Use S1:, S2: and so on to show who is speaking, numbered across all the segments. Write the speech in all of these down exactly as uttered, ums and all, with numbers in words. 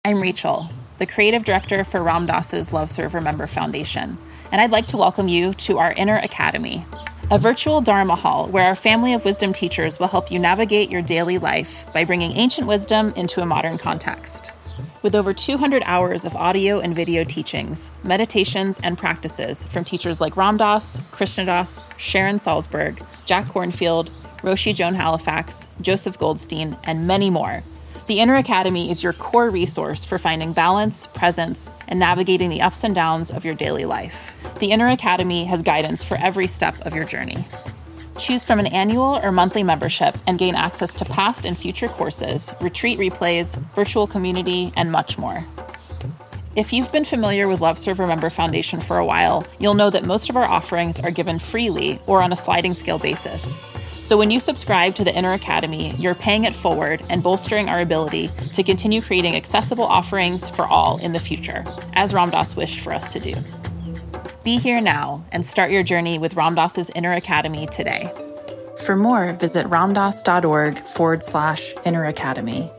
S1: I'm Rachel, the creative director for Ram Dass's Love Serve Remember Foundation, and I'd like to welcome you to our Inner Academy, a virtual Dharma hall where our family of wisdom teachers will help you navigate your daily life by bringing ancient wisdom into a modern context. With over two hundred hours of audio and video teachings, meditations, and practices from teachers like Ram Dass, Krishna Das, Sharon Salzberg, Jack Kornfield, Roshi Joan Halifax, Joseph Goldstein, and many more, the Inner Academy is your core resource for finding balance, presence, and navigating the ups and downs of your daily life. The Inner Academy has guidance for every step of your journey. Choose from an annual or monthly membership and gain access to past and future courses, retreat replays, virtual community, and much more. If you've been familiar with Love Serve Remember Foundation for a while, you'll know that most of our offerings are given freely or on a sliding scale basis. So when you subscribe to the Inner Academy, you're paying it forward and bolstering our ability to continue creating accessible offerings for all in the future, as Ram Dass wished for us to do. Be here now and start your journey with Ram Dass's Inner Academy today. For more, visit ramdass.org forward slash Inner Academy.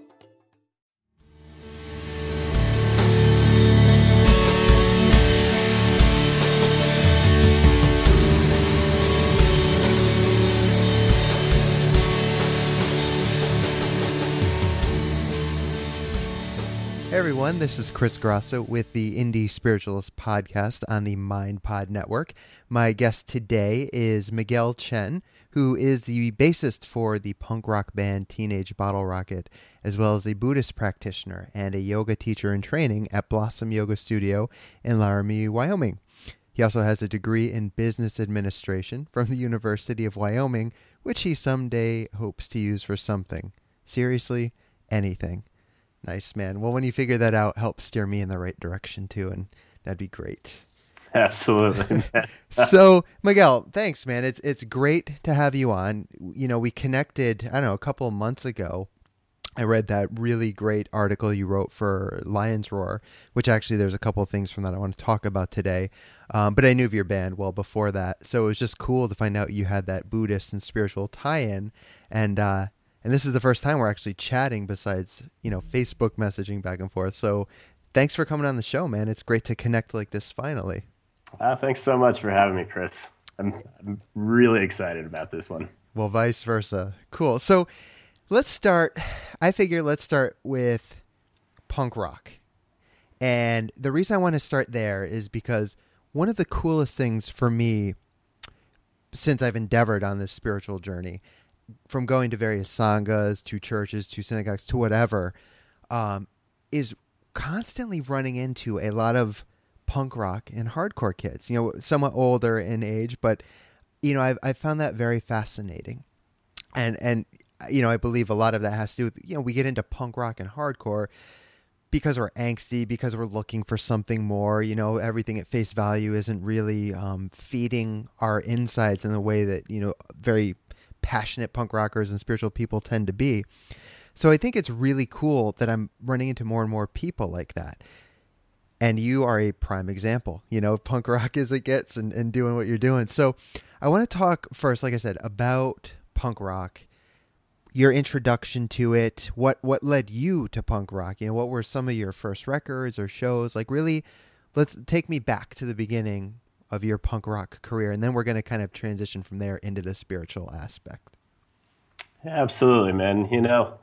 S2: Hey everyone, this is Chris Grosso with the Indie Spiritualist podcast on the MindPod Network. My guest today is Miguel Chen, who is the bassist for the punk rock band Teenage Bottle Rocket, as well as a Buddhist practitioner and a yoga teacher in training at Blossom Yoga Studio in Laramie, Wyoming. He also has a degree in business administration from the University of Wyoming, which he someday hopes to use for something. Seriously, anything. Nice, man. Well, when you figure that out, help steer me in the right direction too, and that'd be great.
S3: Absolutely.
S2: So, Miguel, thanks, man. It's it's great to have you on. You know, we connected, I don't know, a couple of months ago. I read that really great article you wrote for Lion's Roar, which actually there's a couple of things from that I want to talk about today. Um, but I knew of your band well before that. So it was just cool to find out you had that Buddhist and spiritual tie-in. And, uh, And this is the first time we're actually chatting besides, you know, Facebook messaging back and forth. So thanks for coming on the show, man. It's great to connect like this finally.
S3: Uh, thanks so much for having me, Chris. I'm, I'm really excited about this one.
S2: Well, vice versa. Cool. So let's start. I figure let's start with punk rock. And the reason I want to start there is because one of the coolest things for me since I've endeavored on this spiritual journey, from going to various sanghas, to churches, to synagogues, to whatever, um, is constantly running into a lot of punk rock and hardcore kids, you know, somewhat older in age, but, you know, I've, I've found that very fascinating. And, and, you know, I believe a lot of that has to do with, you know, we get into punk rock and hardcore because we're angsty, because we're looking for something more, you know, everything at face value isn't really um, feeding our insides in the way that, you know, very passionate punk rockers and spiritual people tend to be. So I think it's really cool that I'm running into more and more people like that. And you are a prime example, you know, punk rock as it gets and, and doing what you're doing. So I want to talk first, like I said, about punk rock, your introduction to it, what, what led you to punk rock? You know, what were some of your first records or shows? Like really, let's take me back to the beginning of your punk rock career, and then we're going to kind of transition from there into the spiritual aspect.
S3: Yeah, absolutely, man. You know,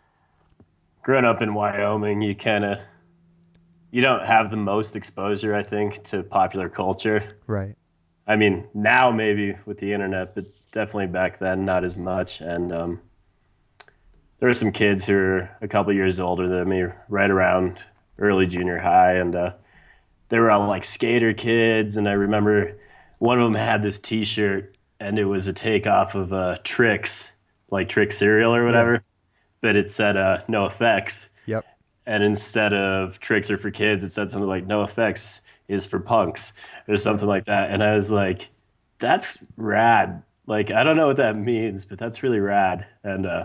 S3: growing up in Wyoming, you kind of, you don't have the most exposure, I think, to popular culture.
S2: Right.
S3: I mean, now maybe with the internet, but definitely back then, not as much. And um, there were some kids who are a couple years older than me, right around early junior high, and uh, they were all like skater kids, and I remember one of them had this T-shirt, and it was a takeoff of uh, Trix, like Trix cereal or whatever, yeah. But it said uh, no effects.
S2: Yep.
S3: And instead of Tricks are for kids, it said something like no effects is for punks or something like that. And I was like, that's rad. Like, I don't know what that means, but that's really rad. And uh,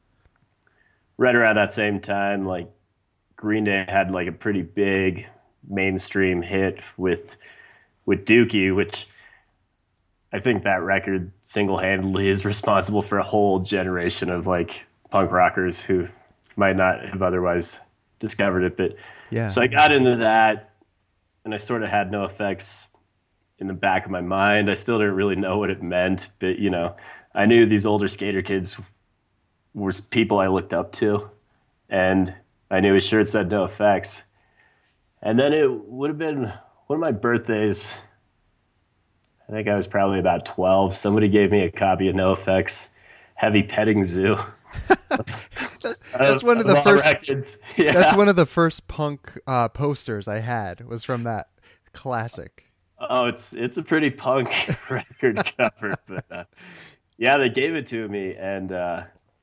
S3: right around that same time, like Green Day had like a pretty big mainstream hit with with Dookie, which I think that record single-handedly is responsible for a whole generation of like punk rockers who might not have otherwise discovered it. But
S2: Yeah.
S3: so I got into that, and I sort of had no effects in the back of my mind. I still didn't really know what it meant, but you know, I knew these older skater kids were people I looked up to, and I knew his shirt said no effects. And then it would have been one of my birthdays. I think I was probably about twelve. Somebody gave me a copy of No Effects Heavy Petting Zoo.
S2: that's, that's
S3: Of,
S2: one of
S3: of
S2: the
S3: all
S2: first.
S3: records.
S2: That's
S3: Yeah.
S2: one of the first punk uh, posters I had was from that classic.
S3: Oh, it's it's a pretty punk record cover, but uh, yeah, they gave it to me, and uh,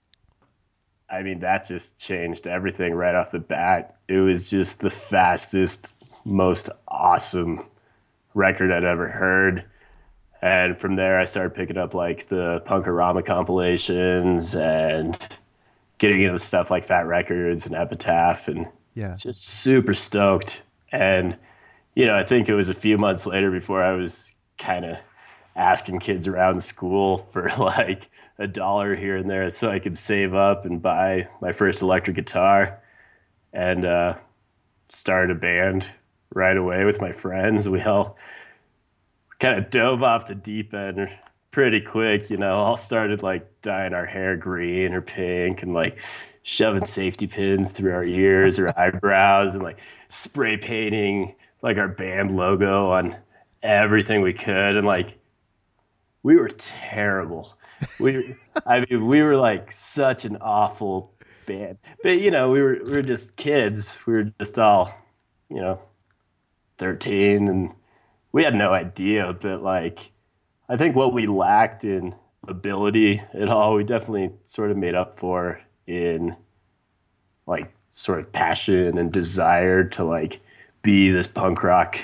S3: I mean that just changed everything right off the bat. It was just the fastest, most awesome record I'd ever heard. And from there, I started picking up like the Punkorama compilations and getting into stuff like Fat Records and Epitaph, and
S2: Yeah.
S3: just super stoked. And you know, I think it was a few months later before I was kind of asking kids around school for like a dollar here and there so I could save up and buy my first electric guitar, and uh, started a band right away with my friends. We all kind of dove off the deep end pretty quick, you know, all started like dyeing our hair green or pink and like shoving safety pins through our ears or eyebrows and like spray painting like our band logo on everything we could. And like, we were terrible. We, I mean, we were like such an awful band, but you know, we were, we were just kids. We were just all, you know, thirteen, and we had no idea, but like, I think what we lacked in ability at all, we definitely sort of made up for in like sort of passion and desire to like be this punk rock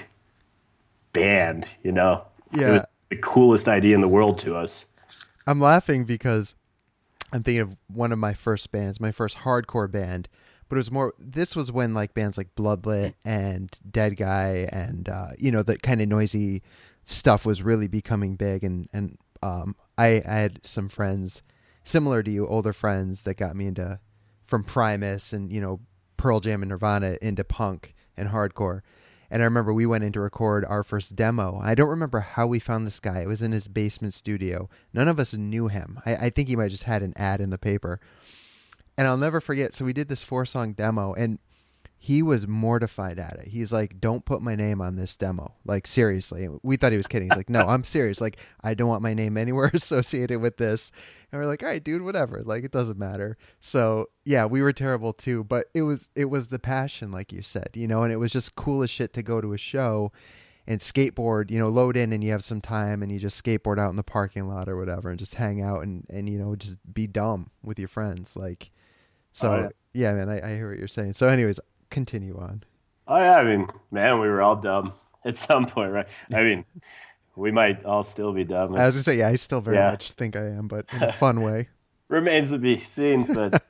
S3: band, you know? It
S2: Yeah.
S3: was the coolest idea in the world to us.
S2: I'm laughing because I'm thinking of one of my first bands, my first hardcore band, but it was more, this was when like bands like Bloodlit and Dead Guy and, uh, you know, that kind of noisy stuff was really becoming big. And, and, um, I, I had some friends similar to you, older friends that got me into from Primus and, you know, Pearl Jam and Nirvana into punk and hardcore. And I remember we went in to record our first demo. I don't remember how we found this guy. It was in his basement studio. None of us knew him. I, I think he might have just had an ad in the paper. And I'll never forget. So we did this four song demo and he was mortified at it. He's like, don't put my name on this demo. Like, seriously. We thought he was kidding. He's like, no, I'm serious. Like, I don't want my name anywhere associated with this. And we're like, all right, dude, whatever. Like, it doesn't matter. So yeah, we were terrible too, but it was, it was the passion, like you said, you know, and it was just cool as shit to go to a show and skateboard, you know, load in and you have some time and you just skateboard out in the parking lot or whatever and just hang out and, and, you know, just be dumb with your friends. Like, so
S3: Oh, yeah.
S2: yeah, man, I, I hear what you're saying. So anyways, continue on.
S3: Oh yeah, I mean, man, we were all dumb at some point, right? I mean, we might all still be dumb.
S2: I was gonna say, yeah, I still very
S3: Yeah.
S2: much think I am, but in a fun way.
S3: Remains to be seen, but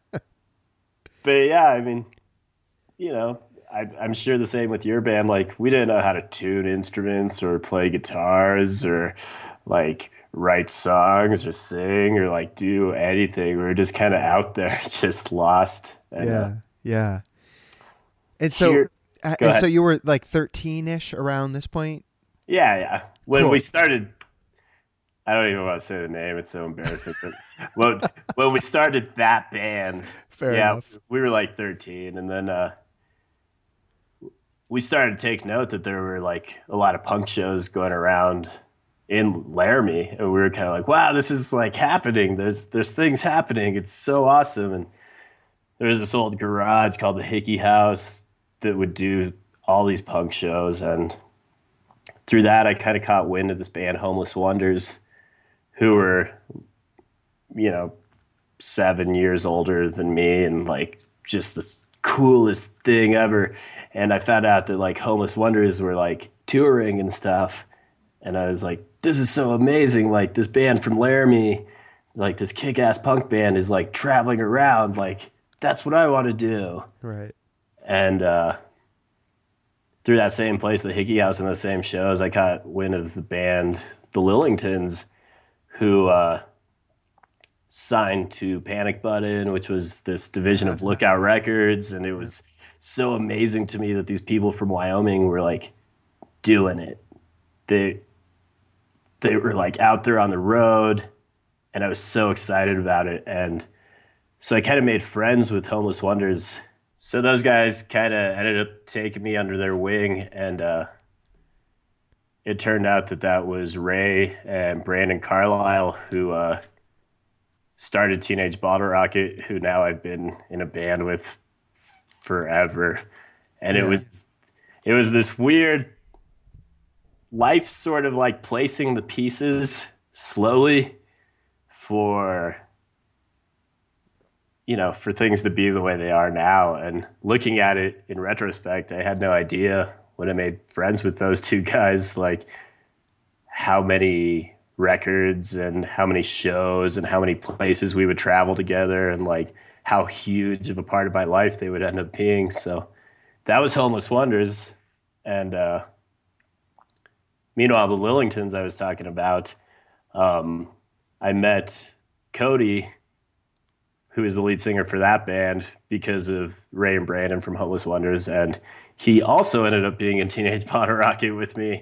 S3: but yeah, I mean, you know, I, I'm sure the same with your band. Like, we didn't know how to tune instruments or play guitars or like write songs or sing or like do anything. We were just kind of out there, just lost. And,
S2: Yeah,
S3: uh,
S2: yeah. And so,
S3: here,
S2: uh,
S3: go
S2: and so
S3: ahead.
S2: you were like thirteen-ish around this point.
S3: Yeah, yeah. When
S2: Cool.
S3: we started, I don't even want to say the name. It's so embarrassing. But when, when we started that band,
S2: Fair
S3: yeah,
S2: enough.
S3: we were like thirteen, and then uh, we started to take note that there were like a lot of punk shows going around in Laramie, and we were kind of like, "Wow, this is like happening. There's there's things happening. It's so awesome." And there was this old garage called the Hickey House that would do all these punk shows, and through that, I kind of caught wind of this band, Homeless Wonders, who were, you know, seven years older than me and like just the coolest thing ever. And I found out that like Homeless Wonders were like touring and stuff. And I was like, this is so amazing. Like, this band from Laramie, like this kick-ass punk band is like traveling around. Like, that's what I want to do.
S2: Right.
S3: And uh, through that same place, the Hickey House, and those same shows, I caught wind of the band, the Lillingtons, who uh, signed to Panic Button, which was this division of Lookout Records, and it was so amazing to me that these people from Wyoming were like doing it. They they were like out there on the road, and I was so excited about it. And so I kind of made friends with Homeless Wonders. So those guys kind of ended up taking me under their wing, and uh, it turned out that that was Ray and Brandon Carlisle who uh, started Teenage Bottle Rocket, who now I've been in a band with forever. And it
S2: Yeah.
S3: was it was this weird life, sort of like placing the pieces slowly for you know for things to be the way they are now. And looking at it in retrospect, I had no idea when I made friends with those two guys, like how many records and how many shows and how many places we would travel together, and like how huge of a part of my life they would end up being. So that was Homeless Wonders. And uh, meanwhile, the Lillingtons I was talking about, um, I met Cody, who is the lead singer for that band, because of Ray and Brandon from Homeless Wonders. And he also ended up being in Teenage Bottle Rocket with me.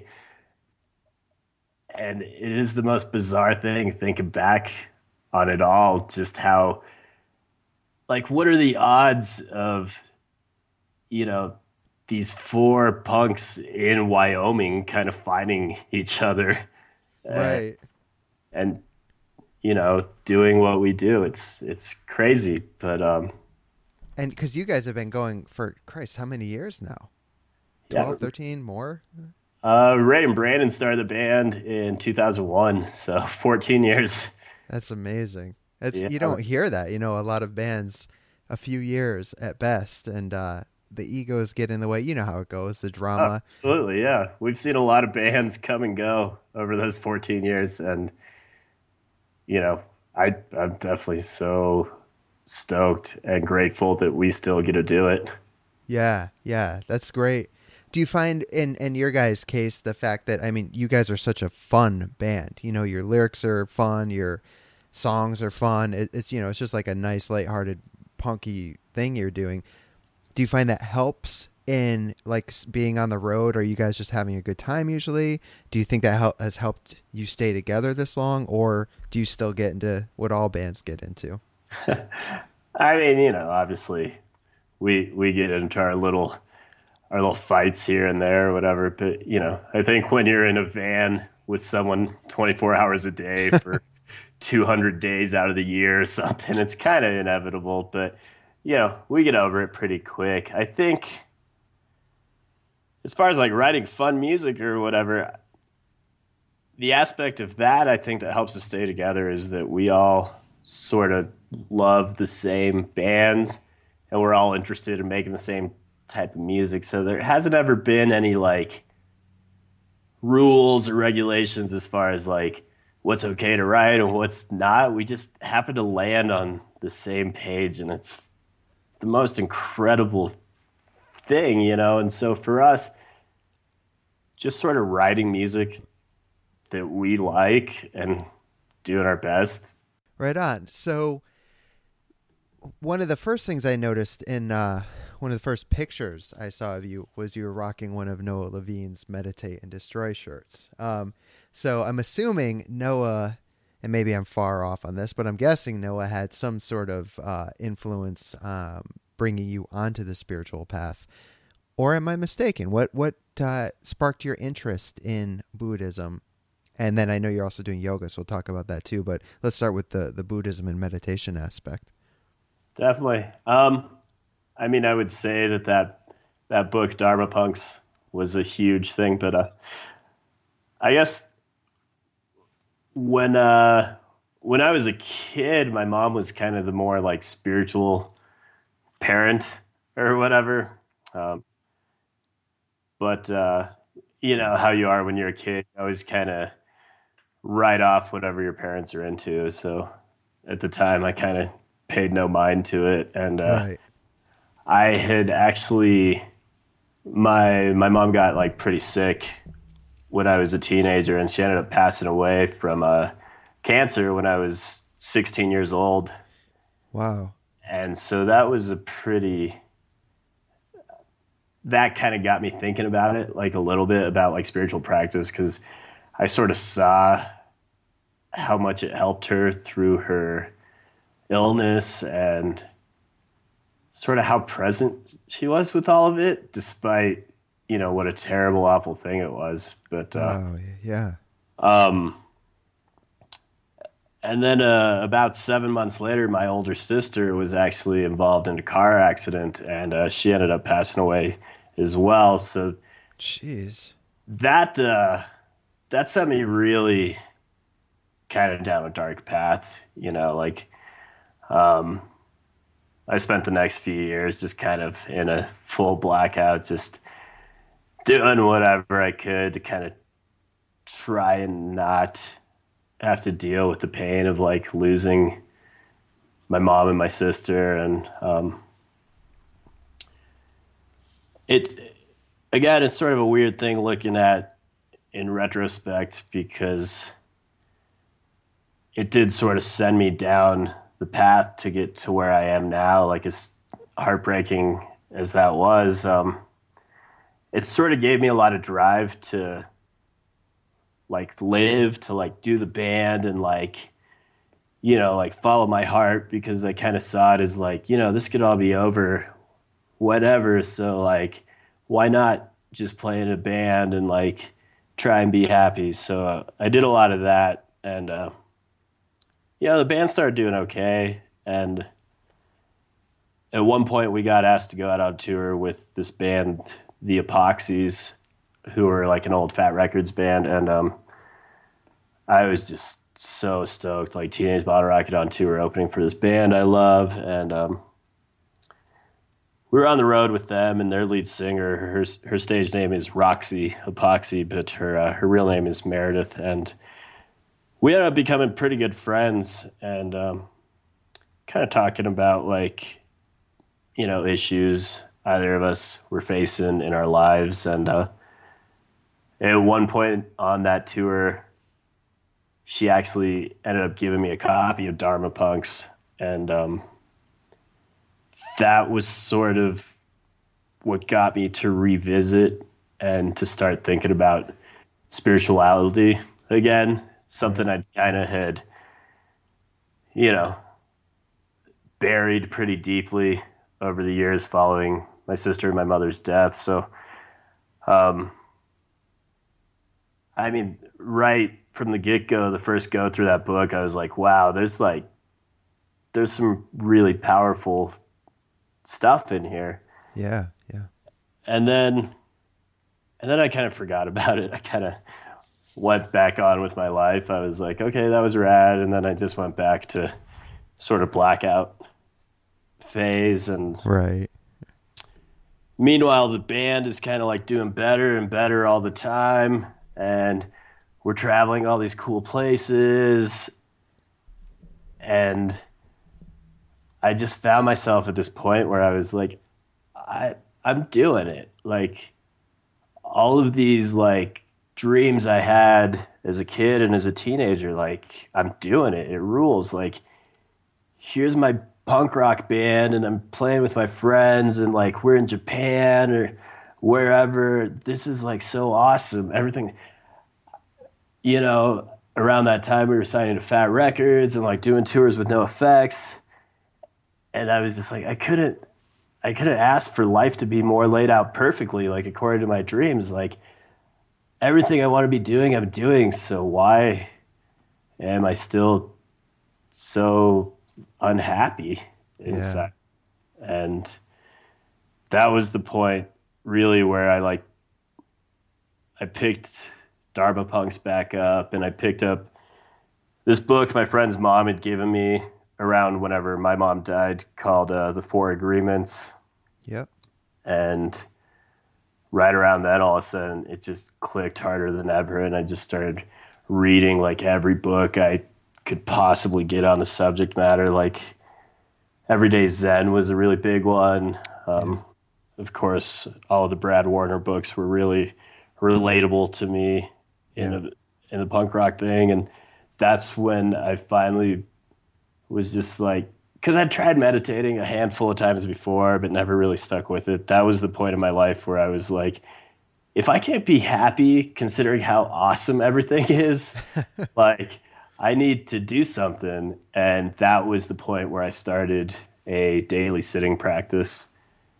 S3: And it is the most bizarre thing, thinking back on it all, just how, like, what are the odds of, you know, these four punks in Wyoming kind of finding each other, uh,
S2: Right.
S3: and, you know, doing what we do. It's, it's crazy, but, um,
S2: And because you guys have been going for, Christ, how many years now?
S3: yeah,
S2: Twelve, thirteen, more?
S3: uh, Ray and Brandon started the band in two thousand one, so fourteen years.
S2: That's amazing. It's
S3: Yeah,
S2: you don't hear that. You know, a lot of bands, a few years at best, and uh, the egos get in the way. You know how it goes, the
S3: oh,
S2: drama.
S3: absolutely. Yeah. We've seen a lot of bands come and go over those fourteen years. And, you know, I, I'm definitely so stoked and grateful that we still get to do it.
S2: Yeah, yeah, that's great. Do you find in in your guys' case the fact that, I mean, you guys are such a fun band. You know, your lyrics are fun, your songs are fun. It, it's you know, it's just like a nice, lighthearted, punky thing you're doing. Do you find that helps in like s- being on the road? Are you guys just having a good time usually? Do you think that hel- has helped you stay together this long, or do you still get into what all bands get into?
S3: I mean, you know, obviously we we get into our little our little fights here and there or whatever, but you know, I think when you're in a van with someone twenty-four hours a day for two hundred days out of the year or something, it's kind of inevitable. But you know, we get over it pretty quick. I think as far as like writing fun music or whatever, the aspect of that I think that helps us stay together is that we all sort of love the same bands, and we're all interested in making the same type of music. So there hasn't ever been any like rules or regulations as far as like what's okay to write and what's not. We just happen to land on the same page, and it's the most incredible thing, you know. And so for us, just sort of writing music that we like and doing our best.
S2: Right on. So one of the first things I noticed in uh, one of the first pictures I saw of you was you were rocking one of Noah Levine's Meditate and Destroy shirts. Um, so I'm assuming Noah, and maybe I'm far off on this, but I'm guessing Noah had some sort of uh, influence um, bringing you onto the spiritual path. Or am I mistaken? What what uh, sparked your interest in Buddhism? And then I know you're also doing yoga, so we'll talk about that too. But let's start with the, the Buddhism and meditation aspect.
S3: Definitely. Um, I mean, I would say that that, that book, Dharma Punks, was a huge thing. But uh, I guess when uh, when I was a kid, my mom was kind of the more like spiritual parent or whatever. Um, but uh, you know how you are when you're a kid, you always kind of write off whatever your parents are into. So at the time, I kind of paid no mind to it, and uh,
S2: Right.
S3: I had actually my my mom got like pretty sick when I was a teenager, and she ended up passing away from uh, cancer when I was sixteen years old.
S2: Wow.
S3: And so that was a pretty that kind of got me thinking about it, like a little bit about like spiritual practice, because I sort of saw how much it helped her through her illness and sort of how present she was with all of it, despite, you know, what a terrible, awful thing it was. But, uh,
S2: Oh, yeah.
S3: um, and then uh, about seven months later, my older sister was actually involved in a car accident, and uh, she ended up passing away as well. So
S2: Jeez.
S3: that uh, that set me really kind of down a dark path. You know, like um, I spent the next few years just kind of in a full blackout, just doing whatever I could to kind of try and not have to deal with the pain of like losing my mom and my sister. And um, it, again, it's sort of a weird thing looking at in retrospect, because it did sort of send me down the path to get to where I am now. Like, as heartbreaking as that was, um, it sort of gave me a lot of drive to like live, to like do the band and like, you know, like follow my heart, because I kind of saw it as like, you know, this could all be over, whatever. So like, why not just play in a band and like try and be happy? So uh, I did a lot of that, and uh, yeah, the band started doing okay. And at one point we got asked to go out on tour with this band, the Epoxies, who were like an old Fat Records band. And um, I was just so stoked, like Teenage Bottle Rocket on tour opening for this band I love. And um, we were on the road with them, and their lead singer, her her stage name is Roxy Epoxy, but her uh, her real name is Meredith. And we ended up becoming pretty good friends, and um, kind of talking about like, you know, issues either of us were facing in our lives. And uh, at one point on that tour, she actually ended up giving me a copy of Dharma Punks. And um, that was sort of what got me to revisit and to start thinking about spirituality again, something I kind of had, you know, buried pretty deeply over the years following my sister and my mother's death. So, um, I mean, right from the get-go, the first go through that book, I was like, wow, there's like, there's some really powerful stuff in here.
S2: Yeah, yeah.
S3: And then, and then I kind of forgot about it. I kind of went back on with my life. I was like, okay, that was rad. And then I just went back to sort of blackout phase. And
S2: Right.
S3: meanwhile, the band is kind of like doing better and better all the time. And we're traveling all these cool places. And I just found myself at this point where I was like, I, I'm doing it. Like, all of these like dreams I had as a kid and as a teenager, like, I'm doing it. It rules. Like, here's my punk rock band, and I'm playing with my friends, and like, we're in Japan or wherever. This is like so awesome. Everything, you know, around that time we were signing to Fat Records and like doing tours with NoFX. And I was just like, I couldn't, I couldn't ask for life to be more laid out perfectly, like according to my dreams. Like, everything I want to be doing, I'm doing. So why am I still so unhappy inside? Yeah. And that was the point really where I like, I picked Dharma Punks back up, and I picked up this book my friend's mom had given me around whenever my mom died, called uh, The Four Agreements.
S2: Yep.
S3: And right around then, all of a sudden, it just clicked harder than ever, and I just started reading like every book I could possibly get on the subject matter. Like, Everyday Zen was a really big one. Um, yeah. Of course, all of the Brad Warner books were really relatable to me in
S2: yeah.
S3: a, in the punk rock thing, and that's when I finally was just like because I'd tried meditating a handful of times before, but never really stuck with it. That was the point in my life where I was like, if I can't be happy considering how awesome everything is, like I need to do something. And that was the point where I started a daily sitting practice.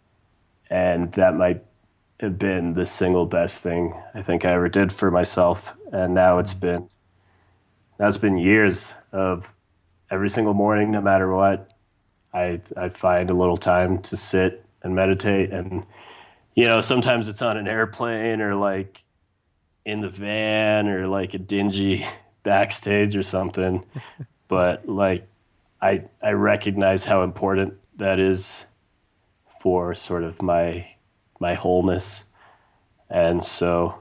S3: And that might have been the single best thing I think I ever did for myself. And now it's been now it's been years of every single morning, no matter what, I I find a little time to sit and meditate. And you know, sometimes it's on an airplane or like in the van or like a dingy backstage or something. But like I I recognize how important that is for sort of my my wholeness. And so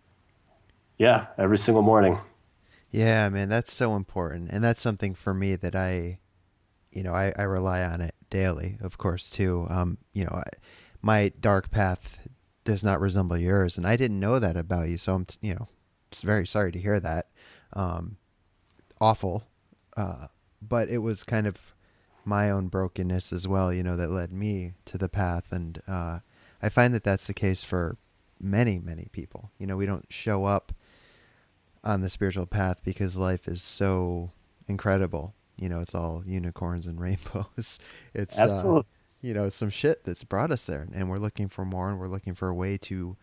S3: yeah, every single morning.
S2: Yeah, man, that's so important. And that's something for me that I, you know, I, I rely on it daily, of course, too. Um, you know, I, my dark path does not resemble yours, and I didn't know that about you. So I'm, you know, it's very sorry to hear that. Um, awful. Uh, but it was kind of my own brokenness as well, you know, that led me to the path. And uh, I find that that's the case for many, many people. You know, we don't show up on the spiritual path because life is so incredible. You know, it's all unicorns and rainbows. It's, uh,
S3: Absolutely.
S2: you know, some shit that's brought us there, and we're looking for more, and we're looking for a way to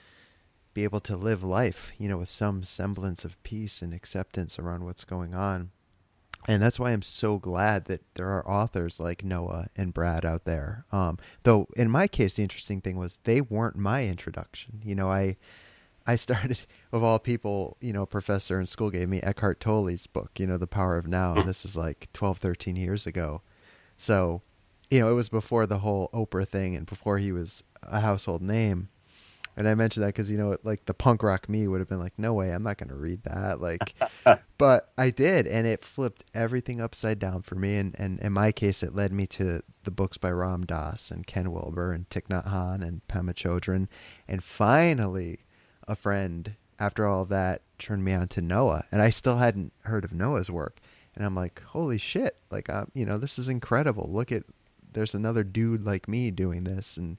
S2: be able to live life, you know, with some semblance of peace and acceptance around what's going on. And that's why I'm so glad that there are authors like Noah and Brad out there. Um, though in my case, the interesting thing was they weren't my introduction. You know, I, I started, of all people, you know, a professor in school gave me Eckhart Tolle's book, you know, The Power of Now. And this is like twelve, thirteen years ago. So, you know, it was before the whole Oprah thing and before he was a household name. And I mentioned that because, you know, like the punk rock me would have been like, no way, I'm not going to read that. Like, but I did. And it flipped everything upside down for me. And, and in my case, it led me to the books by Ram Dass and Ken Wilber and Thich Nhat Hanh and Pema Chodron. And finally, a friend, after all of that, turned me on to Noah. And I still hadn't heard of Noah's work. And I'm like, holy shit. Like, um, you know, this is incredible. Look at, there's another dude like me doing this. And,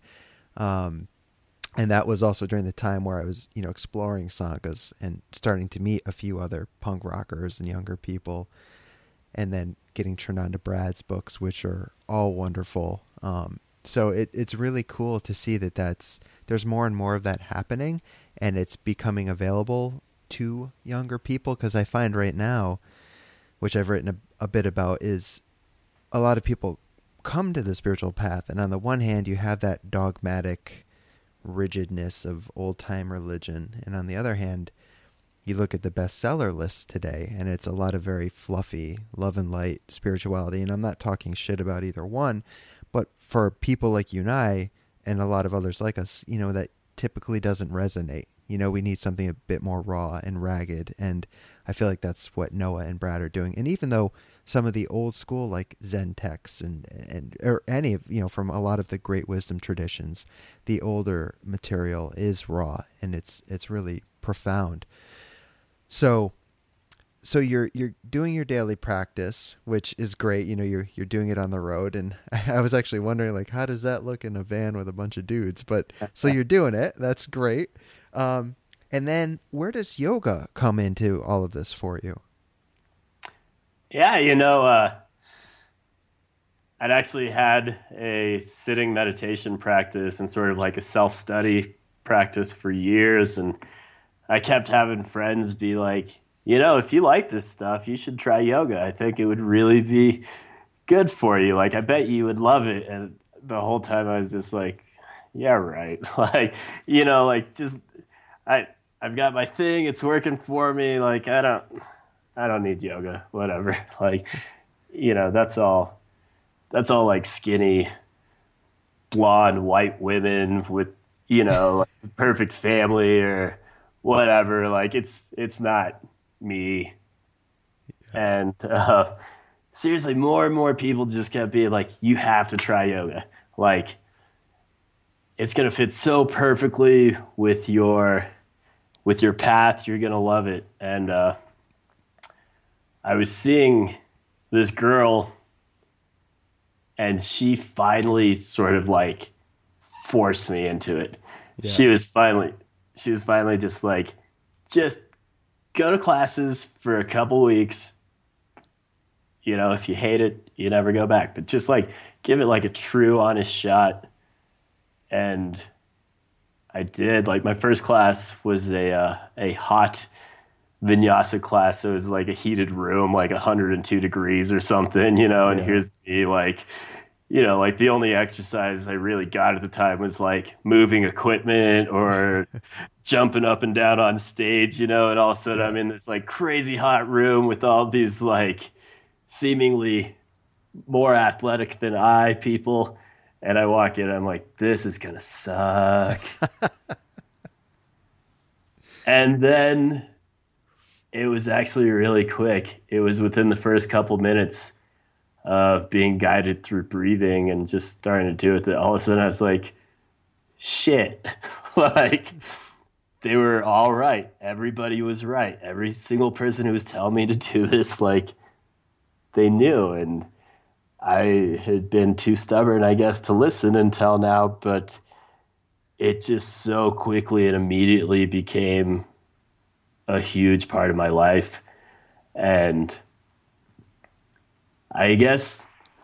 S2: um, And that was also during the time where I was, you know, exploring sanghas and starting to meet a few other punk rockers and younger people, and then getting turned on to Brad's books, which are all wonderful. Um, so it, it's really cool to see that that's, there's more and more of that happening, and it's becoming available to younger people. Because I find right now, which I've written a, a bit about, is a lot of people come to the spiritual path, and on the one hand, you have that dogmatic rigidness of old time religion, and on the other hand, you look at the bestseller lists today, and it's a lot of very fluffy love and light spirituality. And I'm not talking shit about either one, but for people like you and I, and a lot of others like us, you know, that typically doesn't resonate. You know, we need something a bit more raw and ragged, and I feel like that's what Noah and Brad are doing. And even though some of the old school, like Zen texts and, and or any of, you know, from a lot of the great wisdom traditions, the older material is raw, and it's it's really profound. So so you're you're doing your daily practice, which is great. You know, you're you're doing it on the road, and I was actually wondering, like, how does that look in a van with a bunch of dudes? But so you're doing it. That's great. Um, and then where does yoga come into all of this for you?
S3: Yeah, you know, uh, I'd actually had a sitting meditation practice and sort of like a self-study practice for years. And I kept having friends be like, you know, if you like this stuff, you should try yoga. I think it would really be good for you. Like, I bet you would love it. And the whole time I was just like, yeah, right. Like, you know, like just, I, I've got my thing. It's working for me. Like, I don't, I don't need yoga, whatever. Like, you know, that's all, that's all like skinny, blonde, white women with, you know, like a perfect family or whatever. Like it's, it's not me. And, uh, seriously, more and more people just kept being like, you have to try yoga. Like, it's going to fit so perfectly with your, with your path. You're going to love it. And, uh, I was seeing this girl and she finally sort of like forced me into it.
S2: Yeah.
S3: She was finally she was finally just like, just go to classes for a couple weeks. You know, if you hate it, you never go back. But just like give it like a true honest shot. And I did. Like my first class was a uh, a hot vinyasa class. So it was like a heated room, like one hundred two degrees or something, you know, and
S2: Yeah.
S3: here's me like, you know, like the only exercise I really got at the time was like moving equipment or jumping up and down on stage, you know, and all of a sudden
S2: Yeah.
S3: I'm in this like crazy hot room with all these like seemingly more athletic than I people. And I walk in, I'm like, this is gonna suck. And then it was actually really quick. It was within the first couple minutes of being guided through breathing and just starting to do it that all of a sudden I was like, shit. Like they were all right. Everybody was right. Every single person who was telling me to do this, like they knew. And I had been too stubborn, I guess, to listen until now, but it just so quickly and immediately became a huge part of my life. And I guess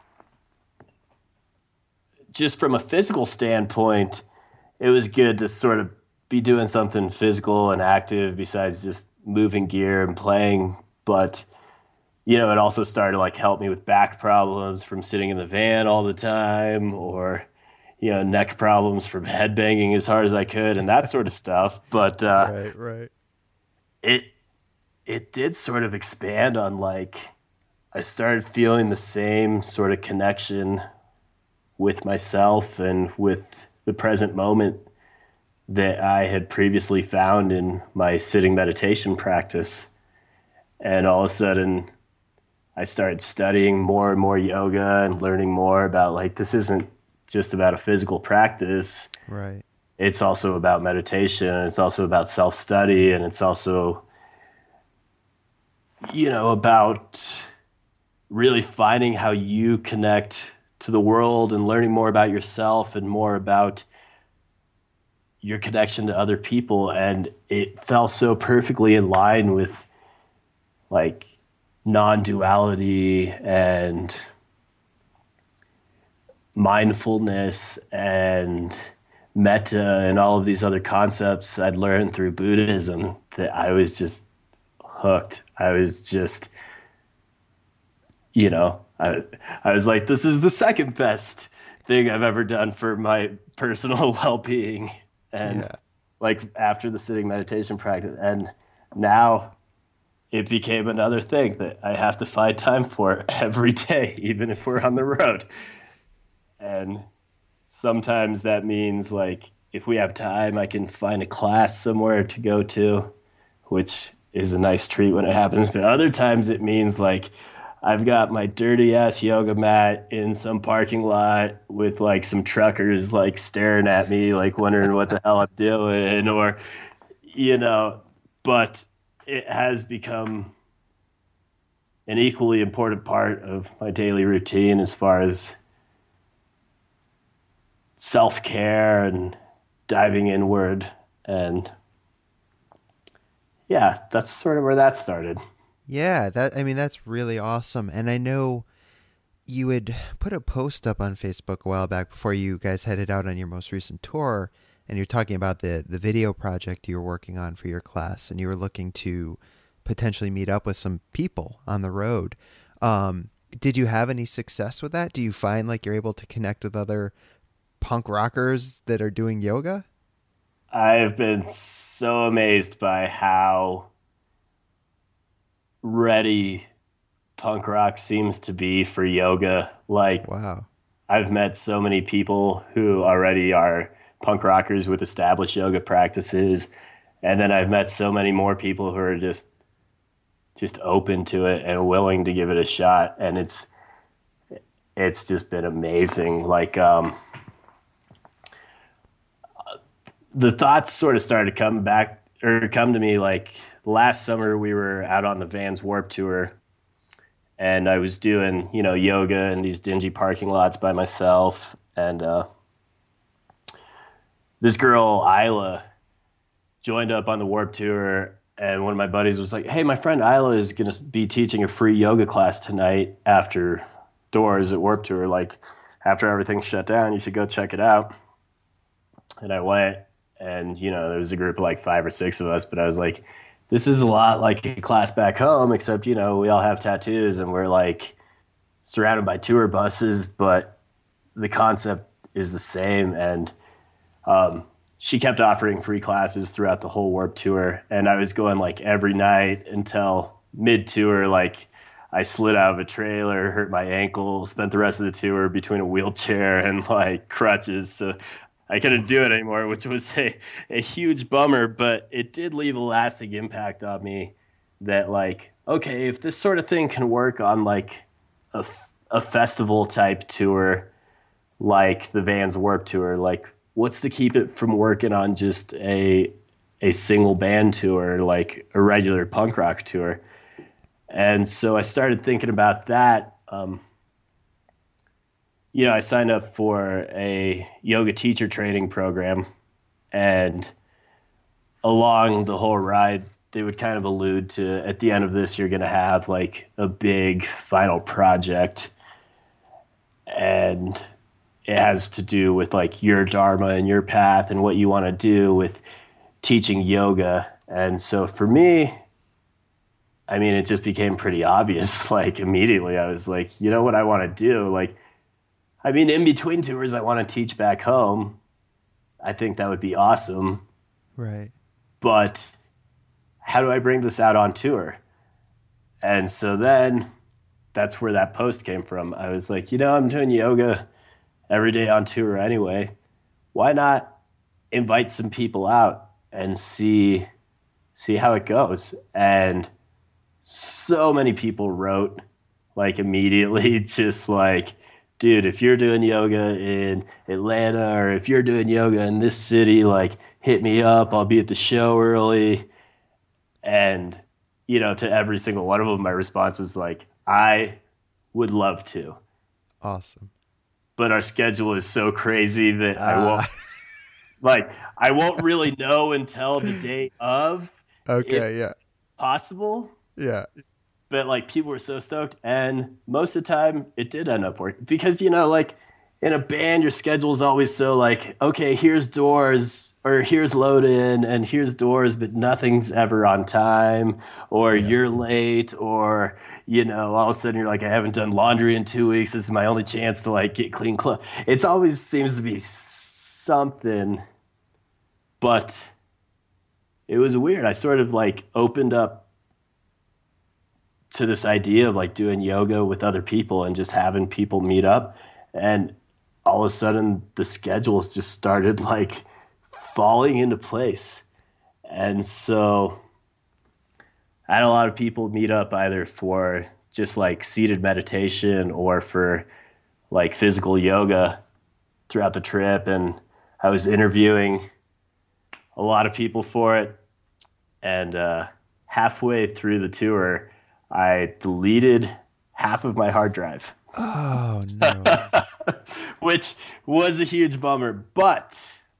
S3: just from a physical standpoint, it was good to sort of be doing something physical and active besides just moving gear and playing. But, you know, it also started to like help me with back problems from sitting in the van all the time, or, you know, neck problems from headbanging as hard as I could and that sort of stuff. But uh,
S2: Right, right.
S3: it it did sort of expand on like I started feeling the same sort of connection with myself and with the present moment that I had previously found in my sitting meditation practice. And all of a sudden, I started studying more and more yoga and learning more about like, this isn't just about a physical practice.
S2: Right.
S3: It's also about meditation. And it's also about self-study. And it's also, you know, about really finding how you connect to the world and learning more about yourself and more about your connection to other people. And it fell so perfectly in line with like non-duality and mindfulness and metta and all of these other concepts I'd learned through Buddhism that I was just hooked. I was just, you know, I, I was like, this is the second best thing I've ever done for my personal well-being. And
S2: Yeah.
S3: like after the sitting meditation practice, and now it became another thing that I have to find time for every day, even if we're on the road. And sometimes that means like if we have time, I can find a class somewhere to go to, which is a nice treat when it happens. But other times it means like I've got my dirty ass yoga mat in some parking lot with like some truckers like staring at me, like wondering what the hell I'm doing, or, you know, but it has become an equally important part of my daily routine as far as self-care and diving inward. And yeah, that's sort of where that started.
S2: Yeah, that I mean that's really awesome. And I know you had put a post up on Facebook a while back before you guys headed out on your most recent tour, and you're talking about the the video project you were working on for your class, and you were looking to potentially meet up with some people on the road. Um, did you have any success with that? Do you find like you're able to connect with other punk rockers that are doing yoga?
S3: I've been so amazed by how ready punk rock seems to be for yoga. Like,
S2: Wow.
S3: I've met so many people who already are punk rockers with established yoga practices. And then I've met so many more people who are just just open to it and willing to give it a shot. And it's it's just been amazing. Like um the thoughts sort of started to come back or come to me like last summer. We were out on the Vans Warped Tour, and I was doing, you know, yoga in these dingy parking lots by myself. And uh, this girl, Isla, joined up on the Warp Tour. And one of my buddies was like, hey, my friend Isla is going to be teaching a free yoga class tonight after doors at Warp Tour. Like, after everything's shut down, you should go check it out. And I went, and, you know, there was a group of like five or six of us, but I was like, this is a lot like a class back home, except, you know, we all have tattoos and we're like surrounded by tour buses, but the concept is the same. And um, she kept offering free classes throughout the whole Warp Tour. And I was going like every night until mid-tour, like I slid out of a trailer, hurt my ankle, spent the rest of the tour between a wheelchair and like crutches. So I couldn't do it anymore, which was a, a huge bummer, but it did leave a lasting impact on me that like, okay, if this sort of thing can work on like a, a festival type tour, like the Vans Warped Tour, like what's to keep it from working on just a, a single band tour, like a regular punk rock tour? And so I started thinking about that. Um, you know, I signed up for a yoga teacher training program, and along the whole ride, they would kind of allude to, at the end of this, you're going to have like a big final project, and it has to do with like your dharma and your path and what you want to do with teaching yoga. And so for me, I mean, it just became pretty obvious. Like immediately I was like, you know what I want to do? Like, I mean, in between tours, I want to teach back home. I think that would be awesome.
S2: Right.
S3: But how do I bring this out on tour? And so then that's where that post came from. I was like, you know, I'm doing yoga every day on tour anyway. Why not invite some people out and see see how it goes? And so many people wrote like immediately, just like, dude, if you're doing yoga in Atlanta or if you're doing yoga in this city, like hit me up. I'll be at the show early. And, you know, to every single one of them, my response was like, I would love to.
S2: Awesome.
S3: But our schedule is so crazy that uh. I won't, like, I won't really know until the day of.
S2: Okay, yeah.
S3: Possible.
S2: Yeah.
S3: But like people were so stoked, and most of the time it did end up working because, you know, like in a band, your schedule is always so like, okay, here's doors or here's load in and here's doors, but nothing's ever on time, or yeah. you're late, or, you know, all of a sudden you're like, I haven't done laundry in two weeks. This is my only chance to like get clean clothes. It's always seems to be something, but it was weird. I sort of like opened up to this idea of like doing yoga with other people and just having people meet up. And all of a sudden the schedules just started like falling into place. And so I had a lot of people meet up either for just like seated meditation or for like physical yoga throughout the trip. And I was interviewing a lot of people for it. And uh, halfway through the tour, I deleted half of my hard drive.
S2: Oh, no.
S3: Which was a huge bummer. But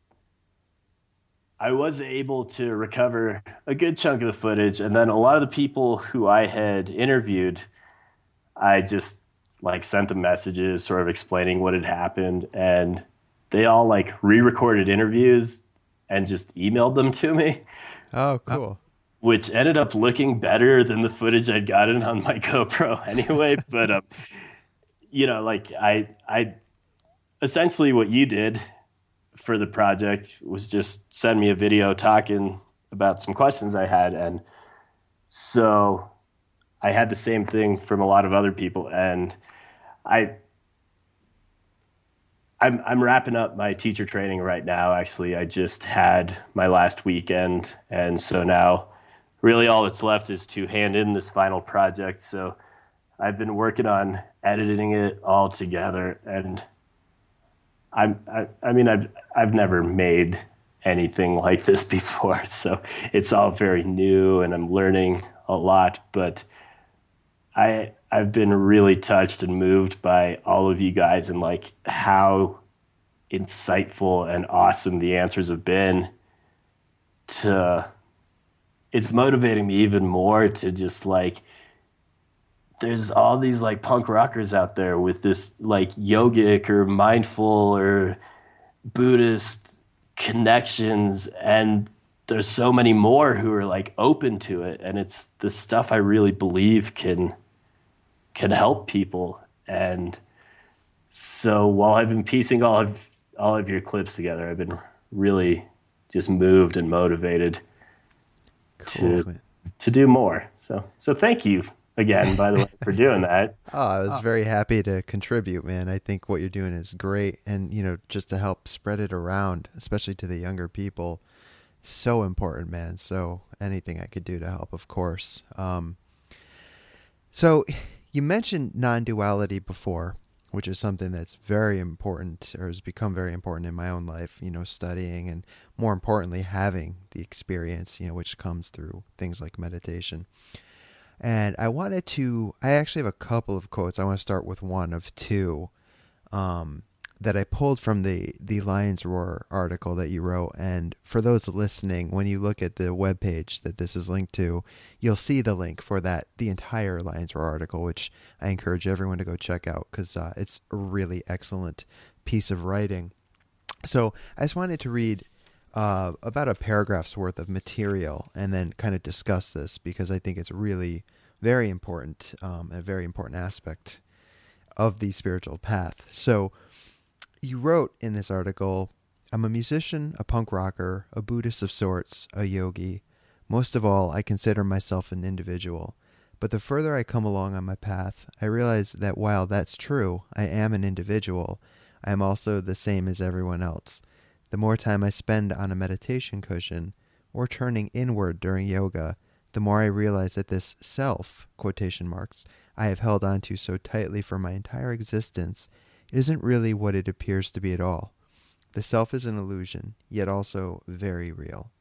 S3: I was able to recover a good chunk of the footage. And then a lot of the people who I had interviewed, I just like sent them messages sort of explaining what had happened. And they all like re-recorded interviews and just emailed them to me.
S2: Oh, cool.
S3: Which ended up looking better than the footage I'd gotten on my GoPro anyway. But, um, you know, like I, I essentially what you did for the project was just send me a video talking about some questions I had. And so I had the same thing from a lot of other people. And I, I'm, I'm wrapping up my teacher training right now. Actually, I just had my last weekend. And so now, really all that's left is to hand in this final project. So I've been working on editing it all together. And I'm, I, I mean, I've, I've never made anything like this before. So it's all very new and I'm learning a lot, but I I've been really touched and moved by all of you guys and like how insightful and awesome the answers have been to it's motivating me even more to just like there's all these like punk rockers out there with this like yogic or mindful or Buddhist connections, and there's so many more who are like open to it, and it's the stuff I really believe can can help people. And so while I've been piecing all of all of your clips together, I've been really just moved and motivated
S2: Cool,
S3: to
S2: man.
S3: to do more. So so thank you again, by the way, for doing that.
S2: Oh, I was very happy to contribute, man. I think what you're doing is great. And, you know, just to help spread it around, especially to the younger people, so important, man. So anything I could do to help, of course. Um, so you mentioned non-duality before, which is something that's very important or has become very important in my own life, you know, studying and more importantly, having the experience, you know, which comes through things like meditation. And I wanted to, I actually have a couple of quotes. I want to start with one of two um, that I pulled from the, the Lion's Roar article that you wrote. And for those listening, when you look at the webpage that this is linked to, you'll see the link for that, the entire Lion's Roar article, which I encourage everyone to go check out because uh, it's a really excellent piece of writing. So I just wanted to read uh, about a paragraph's worth of material and then kind of discuss this because I think it's really very important, um, a very important aspect of the spiritual path. So you wrote in this article, I'm a musician, a punk rocker, a Buddhist of sorts, a yogi. Most of all, I consider myself an individual. But the further I come along on my path, I realize that while that's true, I am an individual, I am also the same as everyone else. The more time I spend on a meditation cushion or turning inward during yoga, the more I realize that this self, quotation marks, I have held on to so tightly for my entire existence isn't really what it appears to be at all. The self is an illusion, yet also very real.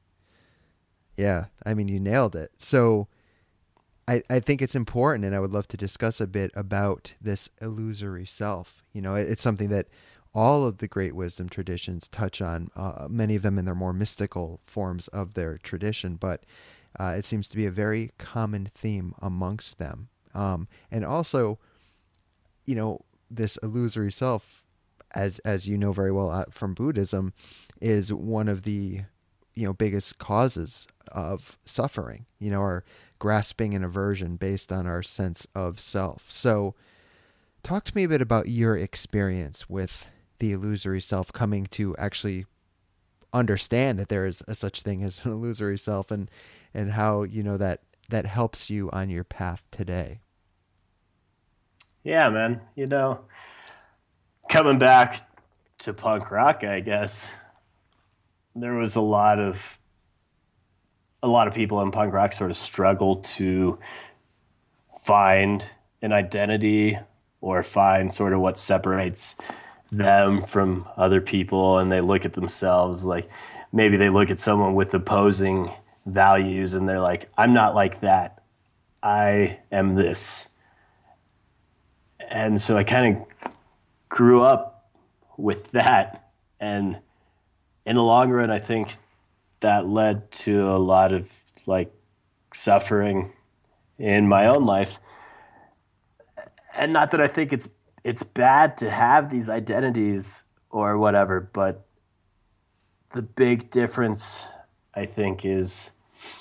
S2: Yeah, I mean, you nailed it. So I, I think it's important, and I would love to discuss a bit about this illusory self. You know, it, it's something that all of the great wisdom traditions touch on, uh, many of them in their more mystical forms of their tradition, but uh, it seems to be a very common theme amongst them. Um, and also, you know, this illusory self, as as you know very well uh, from Buddhism, is one of the, you know, biggest causes of suffering, you know, our grasping and aversion based on our sense of self. So talk to me a bit about your experience with the illusory self, coming to actually understand that there is a such thing as an illusory self, and and how, you know, that that helps you on your path today.
S3: Yeah, man. You know, coming back to punk rock, I guess there was a lot of a lot of people in punk rock sort of struggle to find an identity or find sort of what separates them from other people, and they look at themselves like maybe they look at someone with opposing values and they're like, I'm not like that, I am this. And so I kind of grew up with that, and in the long run I think that led to a lot of like suffering in my own life. And not that I think it's it's bad to have these identities or whatever, but the big difference, I think, is